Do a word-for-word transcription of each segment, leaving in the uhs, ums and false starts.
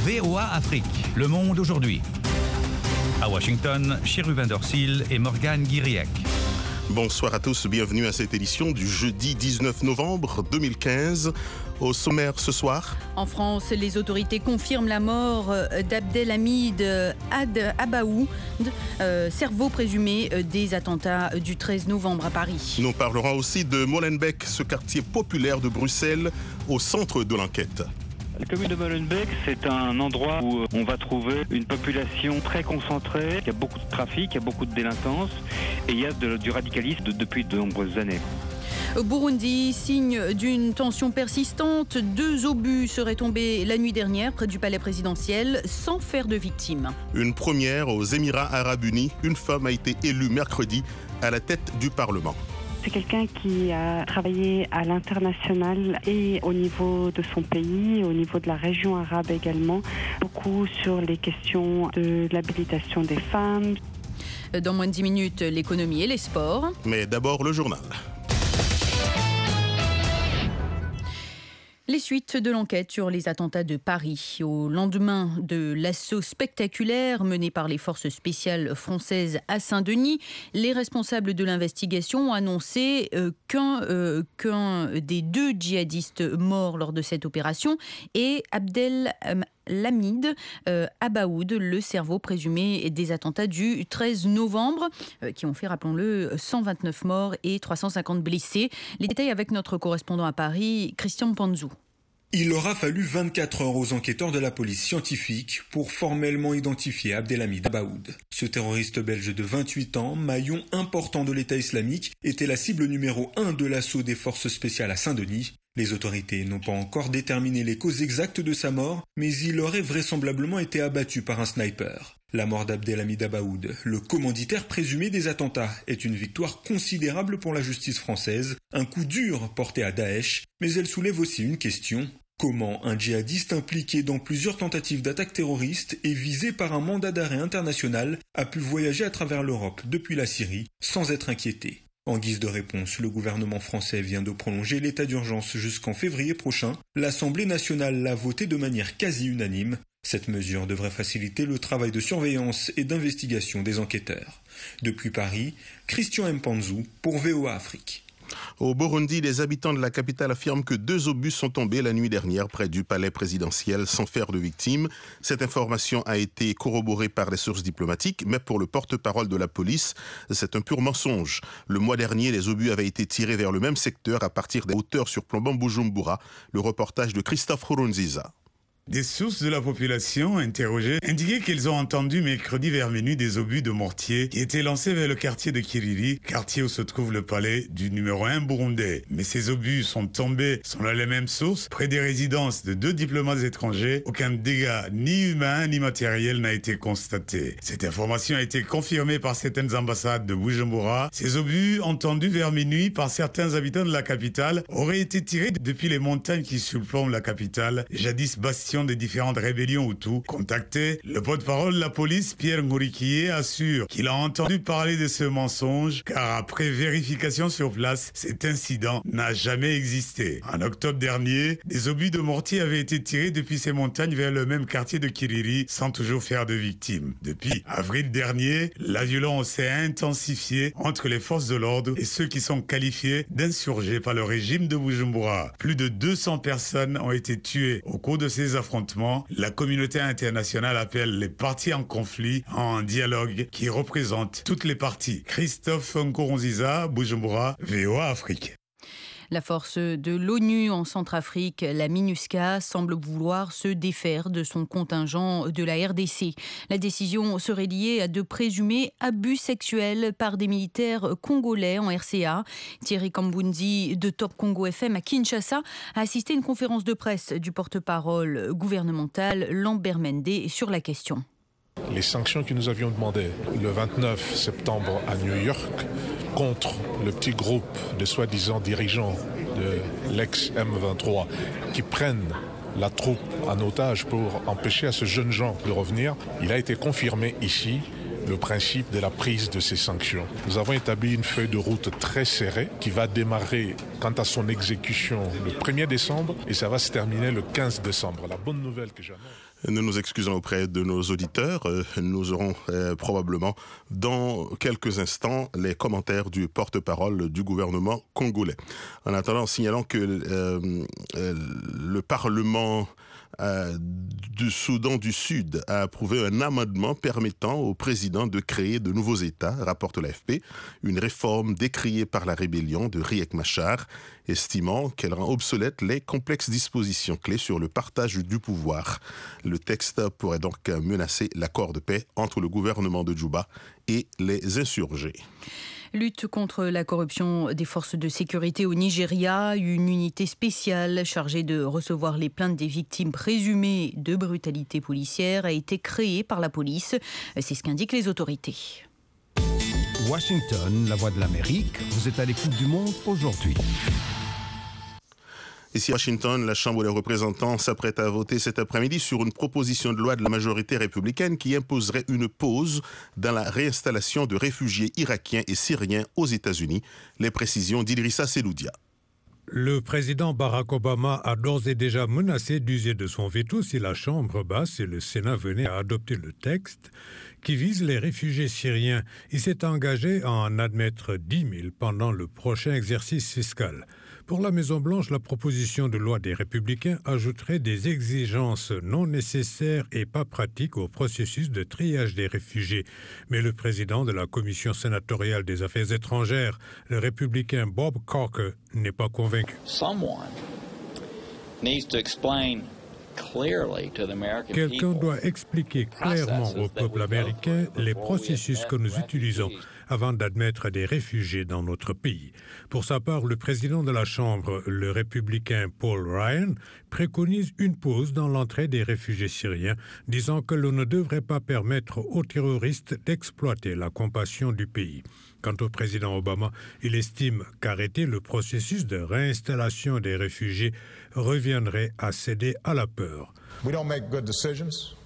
V O A Afrique, le monde aujourd'hui. À Washington, Chérubin Dorsil et Morgane Guiriec. Bonsoir à tous, bienvenue à cette édition du jeudi dix-neuf novembre deux mille quinze. Au sommaire ce soir. En France, les autorités confirment la mort d'Abdelhamid Ad Abaoud, euh, cerveau présumé des attentats du treize novembre à Paris. Nous parlerons aussi de Molenbeek, ce quartier populaire de Bruxelles, au centre de l'enquête. La commune de Molenbeek, c'est un endroit où on va trouver une population très concentrée. Il y a beaucoup de trafic, il y a beaucoup de délinquance et il y a de, du radicalisme de, depuis de nombreuses années. Burundi, signe d'une tension persistante. Deux obus seraient tombés la nuit dernière près du palais présidentiel sans faire de victimes. Une première aux Émirats arabes unis. Une femme a été élue mercredi à la tête du Parlement. C'est quelqu'un qui a travaillé à l'international et au niveau de son pays, au niveau de la région arabe également, beaucoup sur les questions de l'habilitation des femmes. Dans moins de dix minutes, l'économie et les sports. Mais d'abord le journal. Les suites de l'enquête sur les attentats de Paris. Au lendemain de l'assaut spectaculaire mené par les forces spéciales françaises à Saint-Denis, les responsables de l'investigation ont annoncé euh, qu'un, euh, qu'un des deux djihadistes morts lors de cette opération est Abdelhamid euh, Abaoud, le cerveau présumé des attentats du treize novembre, euh, qui ont fait, rappelons-le, cent vingt-neuf morts et trois cent cinquante blessés. Les détails avec notre correspondant à Paris, Christian Panzou. Il aura fallu vingt-quatre heures aux enquêteurs de la police scientifique pour formellement identifier Abdelhamid Abaoud. Ce terroriste belge de vingt-huit ans, maillon important de l'État islamique, était la cible numéro un de l'assaut des forces spéciales à Saint-Denis. Les autorités n'ont pas encore déterminé les causes exactes de sa mort, mais il aurait vraisemblablement été abattu par un sniper. La mort d'Abdelhamid Abaoud, le commanditaire présumé des attentats, est une victoire considérable pour la justice française, un coup dur porté à Daesh, mais elle soulève aussi une question. Comment un djihadiste impliqué dans plusieurs tentatives d'attaque terroriste et visé par un mandat d'arrêt international a pu voyager à travers l'Europe depuis la Syrie sans être inquiété? En guise de réponse, le gouvernement français vient de prolonger l'état d'urgence jusqu'en février prochain. L'Assemblée nationale l'a voté de manière quasi unanime. Cette mesure devrait faciliter le travail de surveillance et d'investigation des enquêteurs. Depuis Paris, Christian Mpanzou pour V O A Afrique. Au Burundi, les habitants de la capitale affirment que deux obus sont tombés la nuit dernière près du palais présidentiel sans faire de victimes. Cette information a été corroborée par les sources diplomatiques, mais pour le porte-parole de la police, c'est un pur mensonge. Le mois dernier, les obus avaient été tirés vers le même secteur à partir des hauteurs surplombant Bujumbura. Le reportage de Christophe Nkurunziza. Des sources de la population interrogées indiquaient qu'ils ont entendu mercredi vers minuit des obus de mortier qui étaient lancés vers le quartier de Kiriri, quartier où se trouve le palais du numéro un burundais. Mais ces obus sont tombés, selon les mêmes sources, près des résidences de deux diplomates étrangers. Aucun dégât ni humain ni matériel n'a été constaté. Cette information a été confirmée par certaines ambassades de Bujumbura. Ces obus, entendus vers minuit par certains habitants de la capitale, auraient été tirés depuis les montagnes qui surplombent la capitale, jadis bastion des différentes rébellions Hutus. Contacté, le porte-parole de la police, Pierre Ngurikiye, assure qu'il a entendu parler de ce mensonge, car après vérification sur place, cet incident n'a jamais existé. En octobre dernier, des obus de mortier avaient été tirés depuis ces montagnes vers le même quartier de Kiriri, sans toujours faire de victimes. Depuis avril dernier, la violence s'est intensifiée entre les forces de l'ordre et ceux qui sont qualifiés d'insurgés par le régime de Bujumbura. Plus de deux cents personnes ont été tuées au cours de ces affrontements. La communauté internationale appelle les parties en conflit en dialogue qui représente toutes les parties. Christophe Nkurunziza, Bujumbura, V O A Afrique. La force de l'ONU en Centrafrique, la MINUSCA, semble vouloir se défaire de son contingent de la R D C. La décision serait liée à de présumés abus sexuels par des militaires congolais en R C A. Thierry Kambundi de Top Congo F M à Kinshasa a assisté à une conférence de presse du porte-parole gouvernemental Lambert Mende sur la question. Les sanctions que nous avions demandées le vingt-neuf septembre à New York contre le petit groupe de soi-disant dirigeants de l'ex-M vingt-trois qui prennent la troupe en otage pour empêcher à ce jeune gens de revenir, il a été confirmé ici le principe de la prise de ces sanctions. Nous avons établi une feuille de route très serrée qui va démarrer quant à son exécution le premier décembre et ça va se terminer le quinze décembre. La bonne nouvelle que j'annonce... Nous nous excusons auprès de nos auditeurs. Nous aurons euh, probablement dans quelques instants les commentaires du porte-parole du gouvernement congolais. En attendant, signalons que euh, euh, le Parlement Euh, du Soudan du Sud a approuvé un amendement permettant au président de créer de nouveaux États, rapporte l'A F P, une réforme décriée par la rébellion de Riek Machar, estimant qu'elle rend obsolètes les complexes dispositions clés sur le partage du pouvoir. Le texte pourrait donc menacer l'accord de paix entre le gouvernement de Djouba et les insurgés. Lutte contre la corruption des forces de sécurité au Nigeria. Une unité spéciale chargée de recevoir les plaintes des victimes présumées de brutalité policière a été créée par la police. C'est ce qu'indiquent les autorités. Washington, la voix de l'Amérique. Vous êtes à l'écoute du monde aujourd'hui. Ici à Washington, la Chambre des représentants s'apprête à voter cet après-midi sur une proposition de loi de la majorité républicaine qui imposerait une pause dans la réinstallation de réfugiés irakiens et syriens aux États-Unis. Les précisions d'Idrissa Seloudia. Le président Barack Obama a d'ores et déjà menacé d'user de son veto si la Chambre basse et le Sénat venaient à adopter le texte qui vise les réfugiés syriens. Il s'est engagé à en admettre dix mille pendant le prochain exercice fiscal. Pour la Maison-Blanche, la proposition de loi des Républicains ajouterait des exigences non nécessaires et pas pratiques au processus de triage des réfugiés. Mais le président de la Commission sénatoriale des Affaires étrangères, le républicain Bob Corker, n'est pas convaincu. Quelqu'un doit expliquer clairement au peuple américain les processus que nous utilisons avant d'admettre des réfugiés dans notre pays. Pour sa part, le président de la Chambre, le républicain Paul Ryan, préconise une pause dans l'entrée des réfugiés syriens, disant que l'on ne devrait pas permettre aux terroristes d'exploiter la compassion du pays. Quant au président Obama, il estime qu'arrêter le processus de réinstallation des réfugiés reviendrait à céder à la peur. We don't make good decisions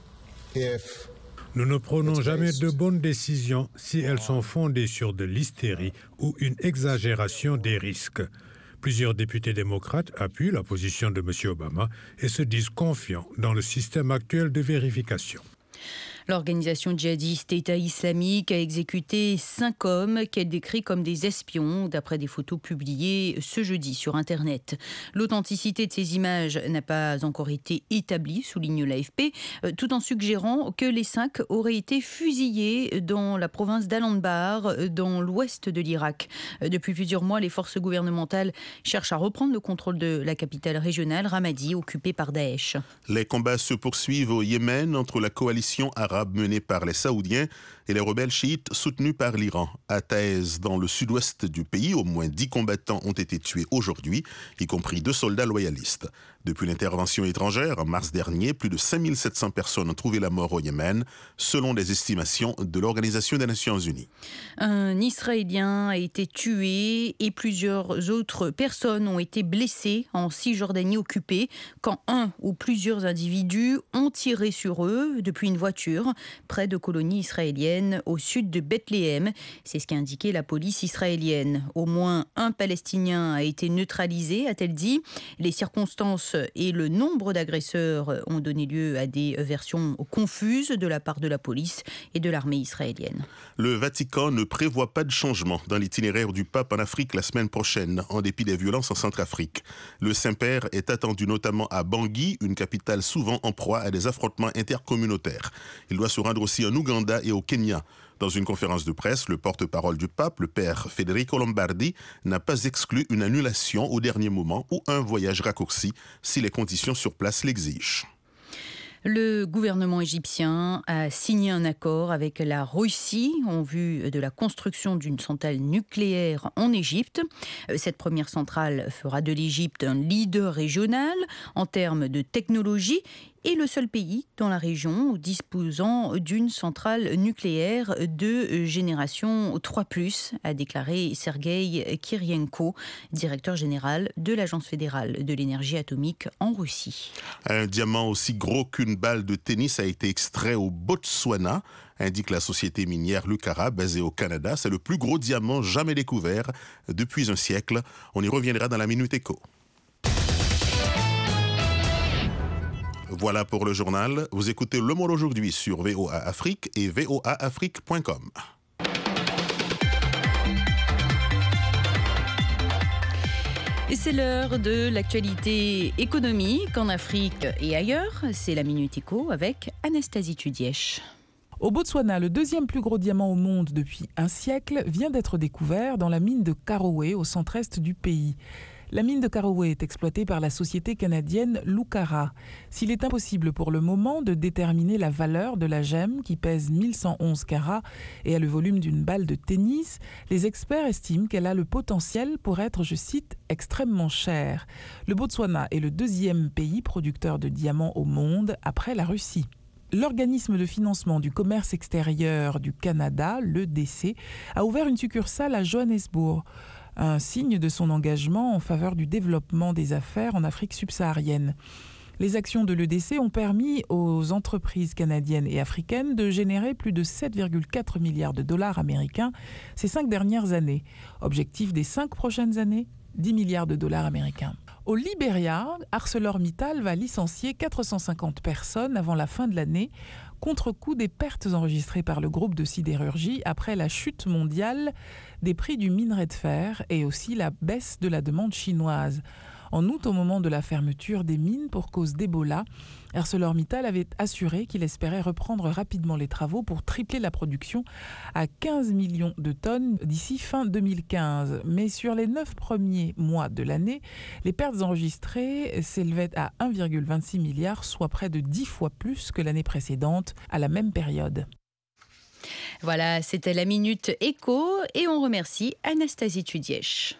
if Nous ne prenons jamais de bonnes décisions si elles sont fondées sur de l'hystérie ou une exagération des risques. Plusieurs députés démocrates appuient la position de M. Obama et se disent confiants dans le système actuel de vérification. L'organisation djihadiste État islamique a exécuté cinq hommes qu'elle décrit comme des espions, d'après des photos publiées ce jeudi sur Internet. L'authenticité de ces images n'a pas encore été établie, souligne l'A F P, tout en suggérant que les cinq auraient été fusillés dans la province d'Al-Anbar, dans l'ouest de l'Irak. Depuis plusieurs mois, les forces gouvernementales cherchent à reprendre le contrôle de la capitale régionale, Ramadi, occupée par Daesh. Les combats se poursuivent au Yémen entre la coalition arabe menée par les Saoudiens et les rebelles chiites soutenus par l'Iran. À Taïz, dans le sud-ouest du pays, au moins dix combattants ont été tués aujourd'hui, y compris deux soldats loyalistes. Depuis l'intervention étrangère, en mars dernier, plus de cinq mille sept cents personnes ont trouvé la mort au Yémen, selon des estimations de l'Organisation des Nations Unies. Un Israélien a été tué et plusieurs autres personnes ont été blessées en Cisjordanie occupée quand un ou plusieurs individus ont tiré sur eux depuis une voiture près de colonies israéliennes au sud de Bethléem. C'est ce qu'a indiqué la police israélienne. Au moins un Palestinien a été neutralisé, a-t-elle dit. Les circonstances et le nombre d'agresseurs ont donné lieu à des versions confuses de la part de la police et de l'armée israélienne. Le Vatican ne prévoit pas de changement dans l'itinéraire du pape en Afrique la semaine prochaine, en dépit des violences en Centrafrique. Le Saint-Père est attendu notamment à Bangui, une capitale souvent en proie à des affrontements intercommunautaires. Il doit se rendre aussi en Ouganda et au Kenya. Dans une conférence de presse, le porte-parole du pape, le père Federico Lombardi, n'a pas exclu une annulation au dernier moment ou un voyage raccourci si les conditions sur place l'exigent. Le gouvernement égyptien a signé un accord avec la Russie en vue de la construction d'une centrale nucléaire en Égypte. Cette première centrale fera de l'Égypte un leader régional en termes de technologie et le seul pays dans la région disposant d'une centrale nucléaire de génération trois plus, a déclaré Sergueï Kirienko, directeur général de l'Agence fédérale de l'énergie atomique en Russie. Un diamant aussi gros qu'une balle de tennis a été extrait au Botswana, indique la société minière Lucara, basée au Canada. C'est le plus gros diamant jamais découvert depuis un siècle. On y reviendra dans la Minute Éco. Voilà pour le journal. Vous écoutez Le Monde aujourd'hui sur V O A Afrique et V O A Afrique point com. Et c'est l'heure de l'actualité économique en Afrique et ailleurs. C'est la Minute Éco avec Anastasie Tudièche. Au Botswana, le deuxième plus gros diamant au monde depuis un siècle vient d'être découvert dans la mine de Karowe au centre-est du pays. La mine de Karowe est exploitée par la société canadienne Lucara. S'il est impossible pour le moment de déterminer la valeur de la gemme qui pèse mille cent onze carats et a le volume d'une balle de tennis, les experts estiment qu'elle a le potentiel pour être, je cite, extrêmement chère. Le Botswana est le deuxième pays producteur de diamants au monde après la Russie. L'organisme de financement du commerce extérieur du Canada, l'E D C, a ouvert une succursale à Johannesburg. Un signe de son engagement en faveur du développement des affaires en Afrique subsaharienne. Les actions de l'E D C ont permis aux entreprises canadiennes et africaines de générer plus de sept virgule quatre milliards de dollars américains ces cinq dernières années. Objectif des cinq prochaines années, dix milliards de dollars américains. Au Libéria, ArcelorMittal va licencier quatre cent cinquante personnes avant la fin de l'année, contre-coup des pertes enregistrées par le groupe de sidérurgie après la chute mondiale des prix du minerai de fer et aussi la baisse de la demande chinoise. En août, au moment de la fermeture des mines pour cause d'Ebola, ArcelorMittal avait assuré qu'il espérait reprendre rapidement les travaux pour tripler la production à quinze millions de tonnes d'ici fin deux mille quinze. Mais sur les neuf premiers mois de l'année, les pertes enregistrées s'élevaient à un virgule vingt-six milliard, soit près de dix fois plus que l'année précédente à la même période. Voilà, c'était la Minute Éco et on remercie Anastasie Tudièche.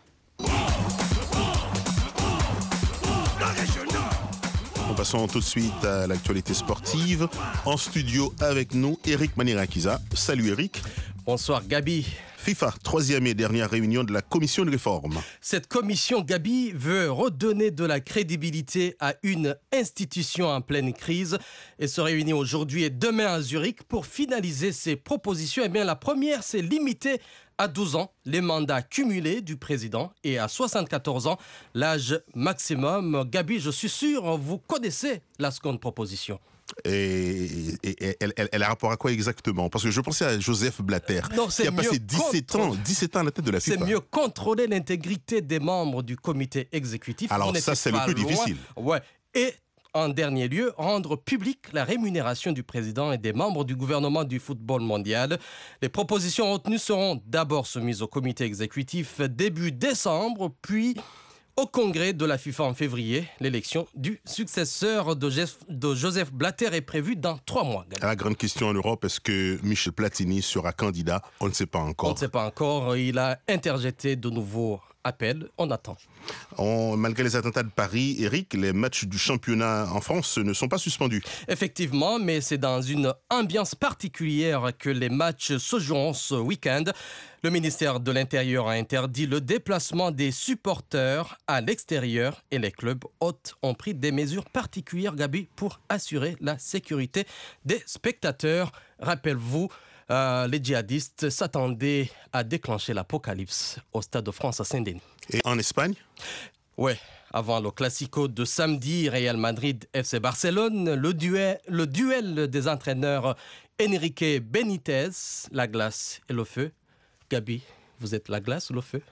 Passons tout de suite à l'actualité sportive. En studio avec nous, Eric Manirakiza. Salut Eric. Bonsoir Gabi. FIFA, troisième et dernière réunion de la commission de réforme. Cette commission, Gabi, veut redonner de la crédibilité à une institution en pleine crise et se réunit aujourd'hui et demain à Zurich pour finaliser ses propositions. Eh bien, la première, c'est limiter à douze ans les mandats cumulés du président et à soixante-quatorze ans l'âge maximum. Gabi, je suis sûr, vous connaissez la seconde proposition. Et, et, et elle, elle, elle a rapport à quoi exactement? Parce que je pensais à Joseph Blatter, non, qui a passé dix-sept ans, dix-sept ans à la tête de la FIFA. C'est mieux contrôler l'intégrité des membres du comité exécutif. Alors ça, c'est le plus loin. difficile. Ouais. Et en dernier lieu, rendre publique la rémunération du président et des membres du gouvernement du football mondial. Les propositions retenues seront d'abord soumises au comité exécutif début décembre, puis au congrès de la FIFA en février. L'élection du successeur de, Jeff, de Joseph Blatter est prévue dans trois mois. La grande question en Europe, est-ce que Michel Platini sera candidat? On ne sait pas encore. On ne sait pas encore. Il a interjeté de nouveaux appels. On attend. On, malgré les attentats de Paris, Eric, les matchs du championnat en France ne sont pas suspendus. Effectivement, mais c'est dans une ambiance particulière que les matchs se joueront ce week-end. Le ministère de l'Intérieur a interdit le déplacement des supporters à l'extérieur et les clubs hôtes ont pris des mesures particulières, Gabi, pour assurer la sécurité des spectateurs. Rappelez-vous, Euh, les djihadistes s'attendaient à déclencher l'apocalypse au Stade de France à Saint-Denis. Et en Espagne? Oui, avant le Classico de samedi, Real Madrid F C Barcelone, le duel, le duel des entraîneurs Enrique Benitez, la glace et le feu. Gabi, vous êtes la glace ou le feu?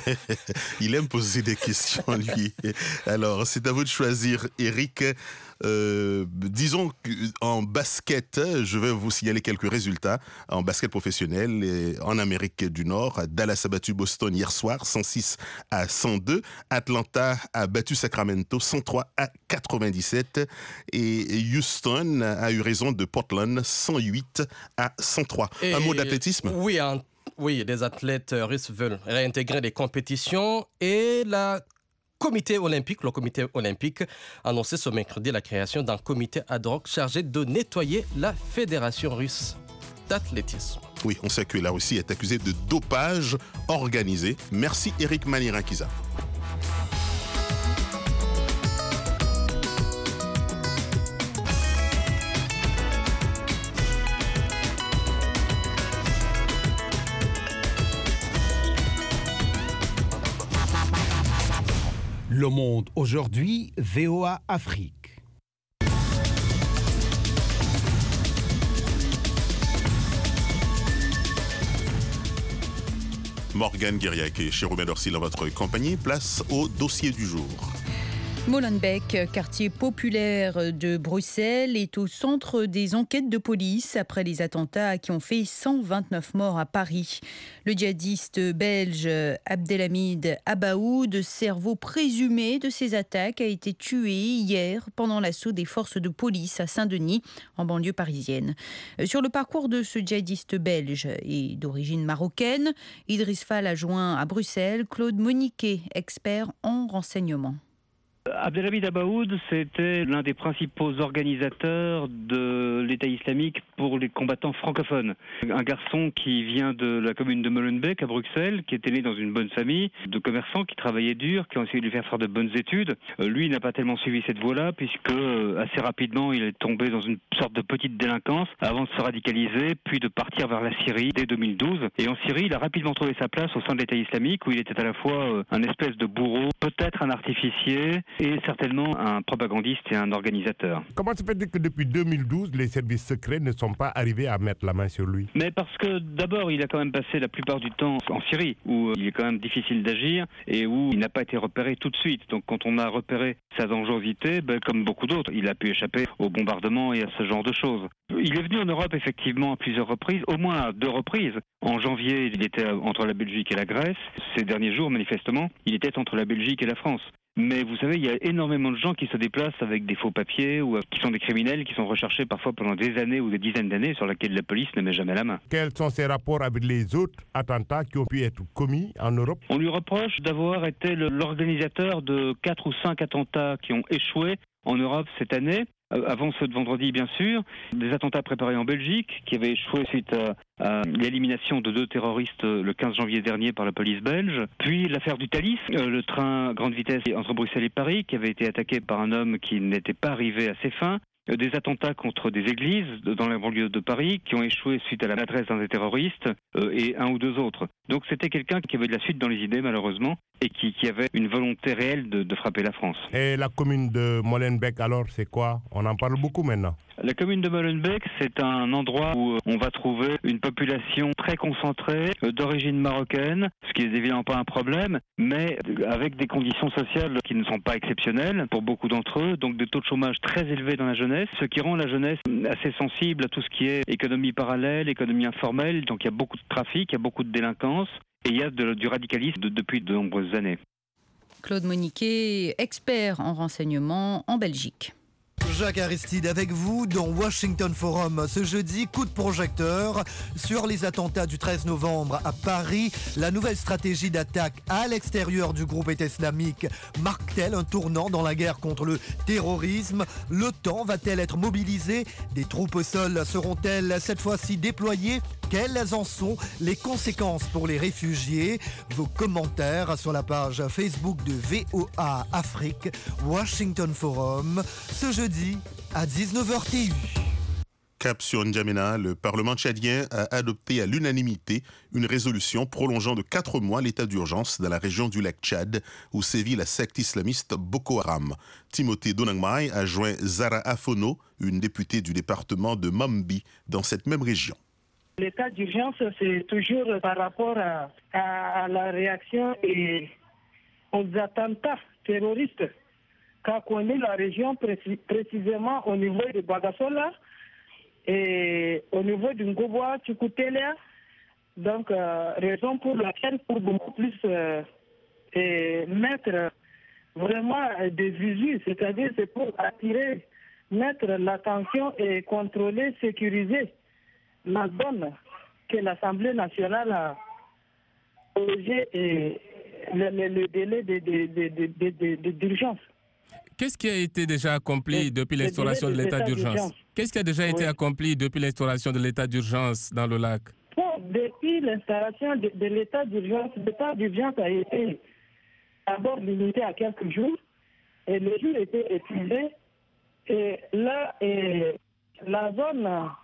Il aime poser des questions, lui. Alors, c'est à vous de choisir, Eric. Euh, disons qu'en basket, je vais vous signaler quelques résultats. En basket professionnel, et en Amérique du Nord, Dallas a battu Boston hier soir, cent six à cent deux. Atlanta a battu Sacramento, cent trois à quatre-vingt-dix-sept. Et Houston a eu raison de Portland, cent huit à cent trois. Et un mot d'athlétisme? Oui, un Oui, les athlètes russes veulent réintégrer les compétitions et la comité olympique, le comité olympique a annoncé ce mercredi la création d'un comité ad hoc chargé de nettoyer la fédération russe d'athlétisme. Oui, on sait que la Russie est accusée de dopage organisé. Merci Eric Manirakiza. Le Monde aujourd'hui, V O A Afrique. Morgane Guiriac et Chérubin Dorsil en votre compagnie. Place au dossier du jour. Molenbeek, quartier populaire de Bruxelles, est au centre des enquêtes de police après les attentats qui ont fait cent vingt-neuf morts à Paris. Le djihadiste belge Abdelhamid Abaoud, cerveau présumé de ces attaques, a été tué hier pendant l'assaut des forces de police à Saint-Denis, en banlieue parisienne. Sur le parcours de ce djihadiste belge et d'origine marocaine, Idriss Fall a joint à Bruxelles Claude Moniquet, expert en renseignement. Abdelhamid Abaoud, c'était l'un des principaux organisateurs de l'État islamique pour les combattants francophones. Un garçon qui vient de la commune de Molenbeek à Bruxelles, qui était né dans une bonne famille, de commerçants qui travaillaient dur, qui ont essayé de lui faire faire de bonnes études. Lui, il n'a pas tellement suivi cette voie-là, puisque assez rapidement, il est tombé dans une sorte de petite délinquance avant de se radicaliser, puis de partir vers la Syrie dès deux mille douze. Et en Syrie, il a rapidement trouvé sa place au sein de l'État islamique, où il était à la fois un espèce de bourreau, peut-être un artificier, et certainement un propagandiste et un organisateur. Comment se fait-il que depuis deux mille douze, les services secrets ne sont pas arrivés à mettre la main sur lui? Mais parce que d'abord, il a quand même passé la plupart du temps en Syrie, où il est quand même difficile d'agir et où il n'a pas été repéré tout de suite. Donc quand on a repéré sa dangerosité, ben, comme beaucoup d'autres, il a pu échapper au bombardement et à ce genre de choses. Il est venu en Europe effectivement à plusieurs reprises, au moins à deux reprises. En janvier, il était entre la Belgique et la Grèce. Ces derniers jours, manifestement, il était entre la Belgique et la France. Mais vous savez, il y a énormément de gens qui se déplacent avec des faux papiers ou qui sont des criminels qui sont recherchés parfois pendant des années ou des dizaines d'années sur lesquels la police ne met jamais la main. Quels sont ses rapports avec les autres attentats qui ont pu être commis en Europe? On lui reproche d'avoir été le, l'organisateur de quatre ou cinq attentats qui ont échoué en Europe cette année. Avant ceux de vendredi, bien sûr, des attentats préparés en Belgique qui avaient échoué suite à, à l'élimination de deux terroristes le quinze janvier dernier par la police belge. Puis l'affaire du Thalys, le train grande vitesse entre Bruxelles et Paris qui avait été attaqué par un homme qui n'était pas arrivé à ses fins. Des attentats contre des églises dans la banlieue de Paris qui ont échoué suite à la maladresse d'un des terroristes euh, et un ou deux autres. Donc c'était quelqu'un qui avait de la suite dans les idées malheureusement et qui, qui avait une volonté réelle de, de frapper la France. Et la commune de Molenbeek alors c'est quoi? On en parle beaucoup maintenant. La commune de Molenbeek, c'est un endroit où on va trouver une population très concentrée d'origine marocaine, ce qui n'est évidemment pas un problème, mais avec des conditions sociales qui ne sont pas exceptionnelles pour beaucoup d'entre eux, donc des taux de chômage très élevés dans la jeunesse, ce qui rend la jeunesse assez sensible à tout ce qui est économie parallèle, économie informelle, donc il y a beaucoup de trafic, il y a beaucoup de délinquance et il y a de, du radicalisme de, depuis de nombreuses années. Claude Moniquet, expert en renseignement en Belgique. Jacques Aristide avec vous dans Washington Forum. Ce jeudi, coup de projecteur sur les attentats du treize novembre à Paris. La nouvelle stratégie d'attaque à l'extérieur du groupe État islamique marque-t-elle un tournant dans la guerre contre le terrorisme? L'OTAN va-t-elle être mobilisée? Des troupes au sol seront-elles cette fois-ci déployées? Quelles en sont les conséquences pour les réfugiés? Vos commentaires sur la page Facebook de V O A Afrique, Washington Forum, ce jeudi à dix-neuf heures T U. Cap sur N'Djamena, le Parlement tchadien a adopté à l'unanimité une résolution prolongeant de quatre mois l'état d'urgence dans la région du lac Tchad où sévit la secte islamiste Boko Haram. Timothée Donangmai a joint Zara Afono, une députée du département de Mambi, dans cette même région. L'état d'urgence, c'est toujours par rapport à, à, à la réaction et aux attentats terroristes qu'a connu la région précis, précisément au niveau de Bagasola et au niveau du Ngoboa, Tchoukoutélé. Donc, euh, raison pour laquelle, pour beaucoup plus euh, et mettre vraiment des visus, c'est-à-dire c'est pour attirer, mettre l'attention et contrôler, sécuriser la zone que l'Assemblée nationale a posé et le, le, le délai de, de, de, de, de, de, d'urgence. Qu'est-ce qui a été déjà accompli le, depuis l'instauration de l'état d'urgence, d'urgence Qu'est-ce qui a déjà oui. été accompli depuis l'instauration de l'état d'urgence dans le lac? Bon, depuis l'instauration de, de l'état d'urgence, l'état d'urgence a été d'abord limité à quelques jours et le jour était épuisé. Et là, et la zone...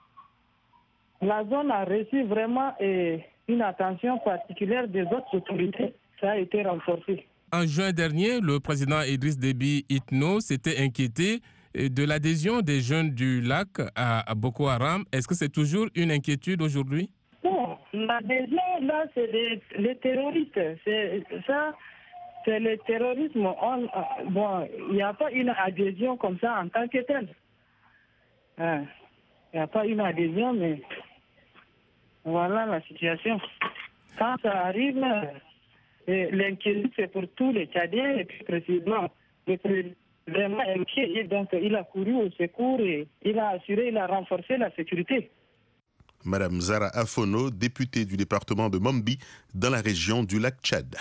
La zone a reçu vraiment eh, une attention particulière des autres autorités. Ça a été renforcé. En juin dernier, le président Idriss Déby Itno s'était inquiété de l'adhésion des jeunes du lac à, à Boko Haram. Est-ce que c'est toujours une inquiétude aujourd'hui? Bon, L'adhésion, là, c'est les, les terroristes. C'est, ça, c'est le terrorisme. On, bon, il n'y a pas une adhésion comme ça en tant que telle. Il n'y a pas une adhésion, mais voilà la situation. Quand ça arrive, l'inquiétude, c'est pour tous les Tchadiens, et puis précisément, le président vraiment inquiet, et donc il a couru au secours et il a assuré, il a renforcé la sécurité. Madame Zara Afono, députée du département de Mombi, dans la région du lac Tchad.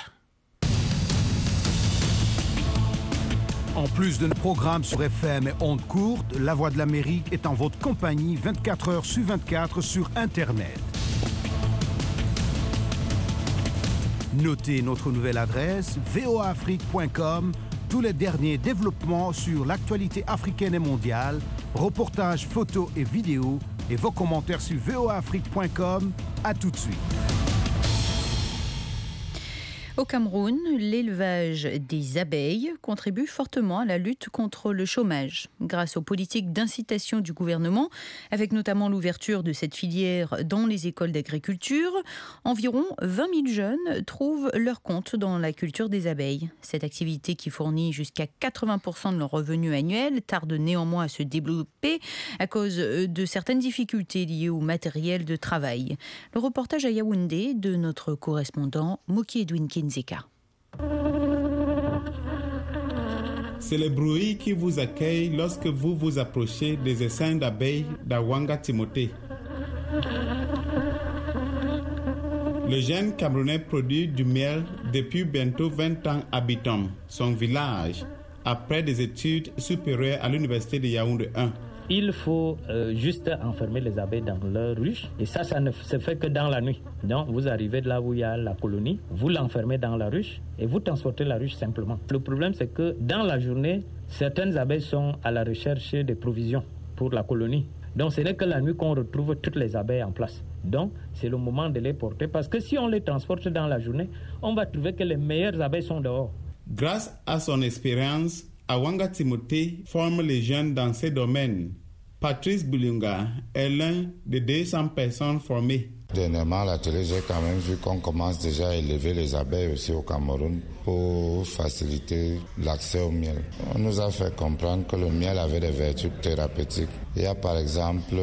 En plus de nos programmes sur F M et ondes courtes, La Voix de l'Amérique est en votre compagnie vingt-quatre heures sur vingt-quatre sur Internet. Notez notre nouvelle adresse v o a afrique point com. Tous les derniers développements sur l'actualité africaine et mondiale, reportages, photos et vidéos, et vos commentaires sur v o a afrique point com. À tout de suite. Au Cameroun, l'élevage des abeilles contribue fortement à la lutte contre le chômage. Grâce aux politiques d'incitation du gouvernement, avec notamment l'ouverture de cette filière dans les écoles d'agriculture, environ vingt mille jeunes trouvent leur compte dans la culture des abeilles. Cette activité qui fournit jusqu'à quatre-vingts pour cent de leurs revenus annuels tarde néanmoins à se développer à cause de certaines difficultés liées au matériel de travail. Le reportage à Yaoundé de notre correspondant Moki Edwin Kinzeka. C'est le bruit qui vous accueille lorsque vous vous approchez des essaims d'abeilles d'Awanga Timothée. Le jeune Camerounais produit du miel depuis bientôt vingt ans à Bitom, son village, après des études supérieures à l'université de Yaoundé un. Il faut euh, juste enfermer les abeilles dans leur ruche. Et ça, ça ne se fait que dans la nuit. Donc, vous arrivez de là où il y a la colonie, vous l'enfermez dans la ruche et vous transportez la ruche simplement. Le problème, c'est que dans la journée, certaines abeilles sont à la recherche des provisions pour la colonie. Donc, ce n'est que la nuit qu'on retrouve toutes les abeilles en place. Donc, c'est le moment de les porter parce que si on les transporte dans la journée, on va trouver que les meilleures abeilles sont dehors. Grâce à son expérience, Awanga Timothée forme les jeunes dans ces domaines. Patrice Boulunga est l'un des deux cents personnes formées. Dernièrement, à la télé, j'ai quand même vu qu'on commence déjà à élever les abeilles aussi au Cameroun pour faciliter l'accès au miel. On nous a fait comprendre que le miel avait des vertus thérapeutiques. Il y a par exemple,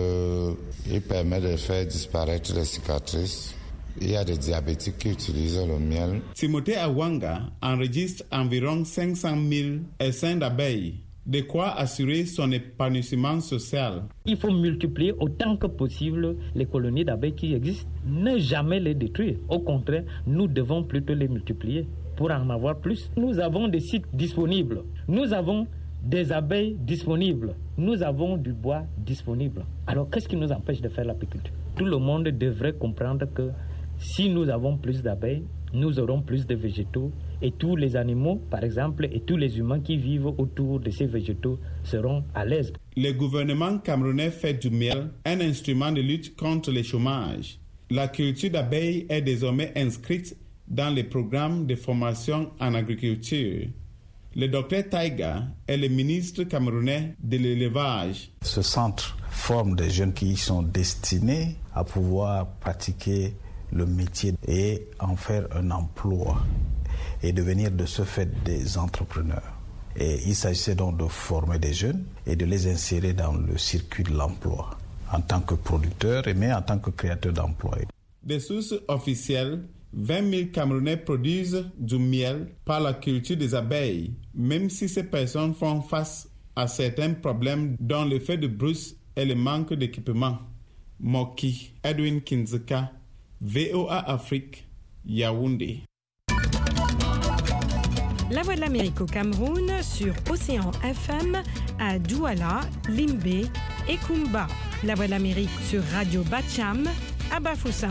il permet de faire disparaître les cicatrices. Il y a des diabétiques qui utilisent le miel. Timothée Awanga enregistre environ cinq cent mille essaims d'abeilles, de quoi assurer son épanouissement social. Il faut multiplier autant que possible les colonies d'abeilles qui existent. Ne jamais les détruire. Au contraire, nous devons plutôt les multiplier pour en avoir plus. Nous avons des sites disponibles. Nous avons des abeilles disponibles. Nous avons du bois disponible. Alors, qu'est-ce qui nous empêche de faire l'apiculture? Tout le monde devrait comprendre que si nous avons plus d'abeilles, nous aurons plus de végétaux et tous les animaux, par exemple, et tous les humains qui vivent autour de ces végétaux seront à l'aise. Le gouvernement camerounais fait du miel un instrument de lutte contre le chômage. La culture d'abeilles est désormais inscrite dans les programmes de formation en agriculture. Le docteur Taïga est le ministre camerounais de l'élevage. Ce centre forme des jeunes qui sont destinés à pouvoir pratiquer le métier et en faire un emploi et devenir de ce fait des entrepreneurs. Et il s'agissait donc de former des jeunes et de les insérer dans le circuit de l'emploi en tant que producteurs mais en tant que créateurs d'emplois. Des sources officielles, vingt mille Camerounais produisent du miel par la culture des abeilles, même si ces personnes font face à certains problèmes dont le fait de brousse et le manque d'équipement. Moki Edwin Kinzeka, V O A Afrique, Yaoundé. La Voix de l'Amérique au Cameroun sur Océan F M à Douala, Limbé et Kumba. La Voix de l'Amérique sur Radio Bacham à Bafoussam.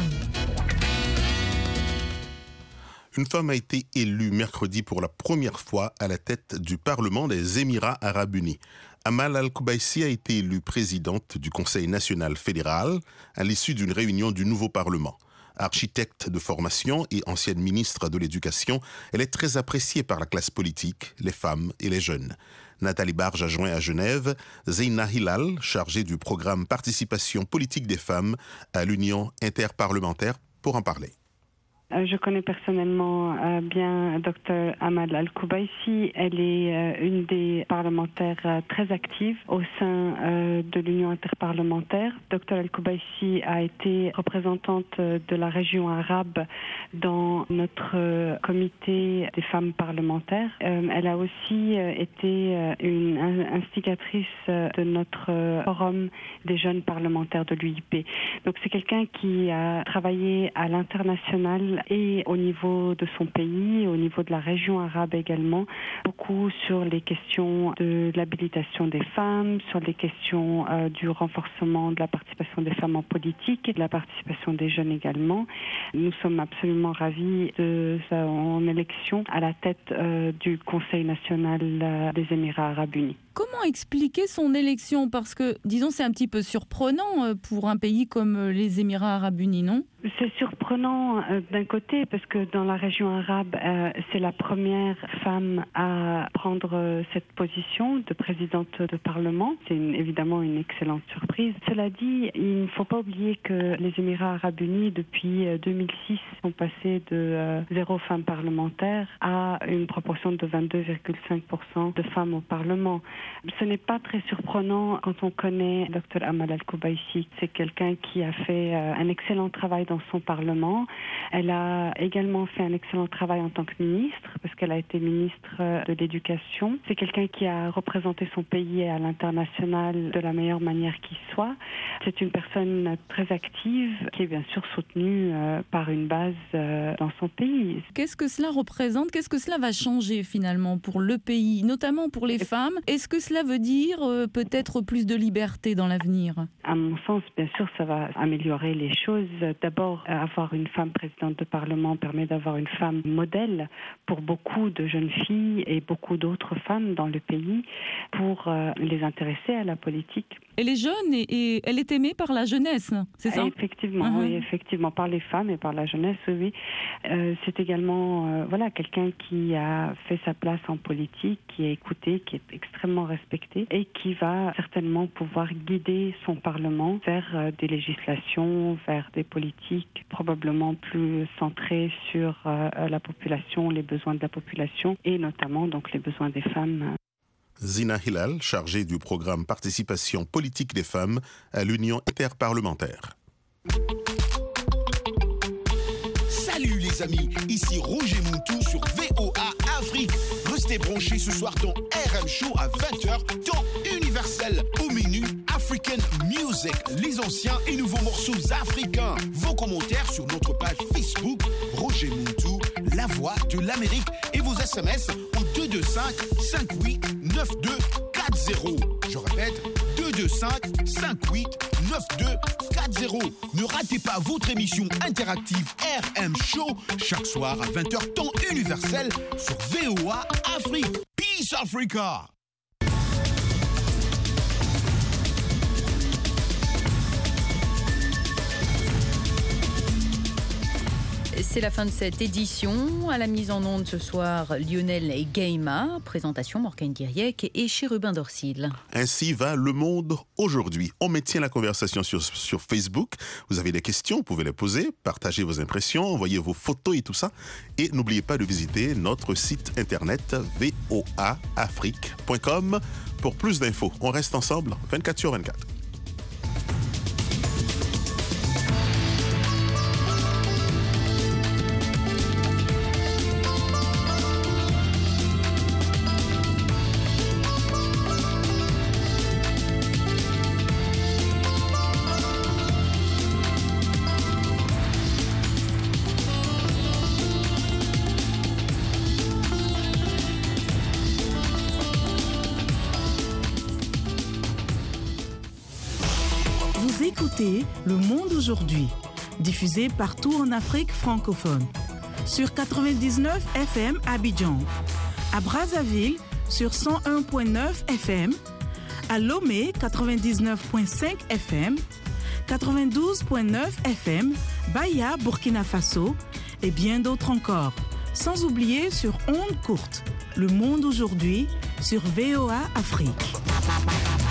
Une femme a été élue mercredi pour la première fois à la tête du Parlement des Émirats arabes unis. Amal Al-Kubaisi a été élue présidente du Conseil national fédéral à l'issue d'une réunion du nouveau Parlement. Architecte de formation et ancienne ministre de l'Éducation, elle est très appréciée par la classe politique, les femmes et les jeunes. Nathalie Barge a joint à Genève Zeina Hilal, chargée du programme Participation politique des femmes à l'Union interparlementaire pour en parler. Je connais personnellement euh, bien Dr Amal Al-Koubaïsi. Elle est euh, une des parlementaires euh, très actives au sein euh, de l'Union interparlementaire. Dr Al-Koubaïsi a été représentante de la région arabe dans notre euh, comité des femmes parlementaires. Euh, elle a aussi euh, été euh, une instigatrice euh, de notre euh, forum des jeunes parlementaires de l'U I P. Donc c'est quelqu'un qui a travaillé à l'international et au niveau de son pays, au niveau de la région arabe également, beaucoup sur les questions de l'habilitation des femmes, sur les questions euh, du renforcement de la participation des femmes en politique et de la participation des jeunes également. Nous sommes absolument ravis de son élection à la tête euh, du Conseil national euh, des Émirats arabes unis. Comment expliquer son élection ? Parce que, disons, c'est un petit peu surprenant pour un pays comme les Émirats arabes unis, non ? C'est surprenant euh, d'un côté parce que dans la région arabe, euh, c'est la première femme à prendre euh, cette position de présidente de Parlement. C'est une, évidemment une excellente surprise. Cela dit, il ne faut pas oublier que les Émirats arabes unis, depuis euh, deux mille six, sont passés de euh, zéro femme parlementaire à une proportion de vingt-deux virgule cinq pour cent de femmes au Parlement. Ce n'est pas très surprenant quand on connaît Dr Amal Al-Koubaïsi. C'est quelqu'un qui a fait euh, un excellent travail dans son Parlement. Elle a également fait un excellent travail en tant que ministre, parce qu'elle a été ministre de l'Éducation. C'est quelqu'un qui a représenté son pays à l'international de la meilleure manière qui soit. C'est une personne très active, qui est bien sûr soutenue euh, par une base euh, dans son pays. Qu'est-ce que cela représente ? Qu'est-ce que cela va changer finalement pour le pays, notamment pour les femmes ? Est-ce que cela veut dire euh, peut-être plus de liberté dans l'avenir ? À mon sens, bien sûr, ça va améliorer les choses. D'abord, avoir une femme présidente de Parlement permet d'avoir une femme modèle pour beaucoup de jeunes filles et beaucoup d'autres femmes dans le pays pour euh, les intéresser à la politique. Elle est jeune et, et elle est aimée par la jeunesse, c'est ça ? Effectivement, uh-huh. oui, effectivement, par les femmes et par la jeunesse, oui. Euh, c'est également euh, voilà, quelqu'un qui a fait sa place en politique, qui est écouté, qui est extrêmement respecté et qui va certainement pouvoir guider son Parlement vers euh, des législations, vers des politiques probablement plus centrées sur euh, la population, les besoins de la population et notamment donc les besoins des femmes. Zina Hilal, chargée du programme Participation politique des femmes à l'Union interparlementaire. Salut les amis, ici Roger Moutou sur V O A Afrique. Restez branchés ce soir dans R M Show à vingt heures, temps universel. Au menu, African Music, les anciens et nouveaux morceaux africains. Vos commentaires sur notre page Facebook, Roger Moutou, la voix de l'Amérique. Et vos S M S au deux deux cinq, cinq huit, neuf deux quatre zéro. Je répète, deux deux cinq, cinq huit, neuf deux quatre zéro. Ne ratez pas votre émission interactive R M Show chaque soir à vingt heures, temps universel sur V O A Afrique. Peace Africa! C'est la fin de cette édition. À la mise en onde ce soir, Lionel Gaima, présentation Morgane Diriec et Chérubin Dorsil. Ainsi va le monde aujourd'hui. On maintient la conversation sur, sur Facebook. Vous avez des questions, vous pouvez les poser, partagez vos impressions, envoyez vos photos et tout ça. Et n'oubliez pas de visiter notre site internet v o a afrique point com pour plus d'infos. On reste ensemble vingt-quatre sur vingt-quatre. Écoutez Le Monde aujourd'hui, diffusé partout en Afrique francophone. Sur quatre-vingt-dix-neuf F M à Abidjan, à Brazzaville sur cent un virgule neuf F M, à Lomé quatre-vingt-dix-neuf virgule cinq F M, quatre-vingt-douze virgule neuf F M, Baya, Burkina Faso et bien d'autres encore. Sans oublier sur ondes courtes, Le Monde aujourd'hui sur V O A Afrique.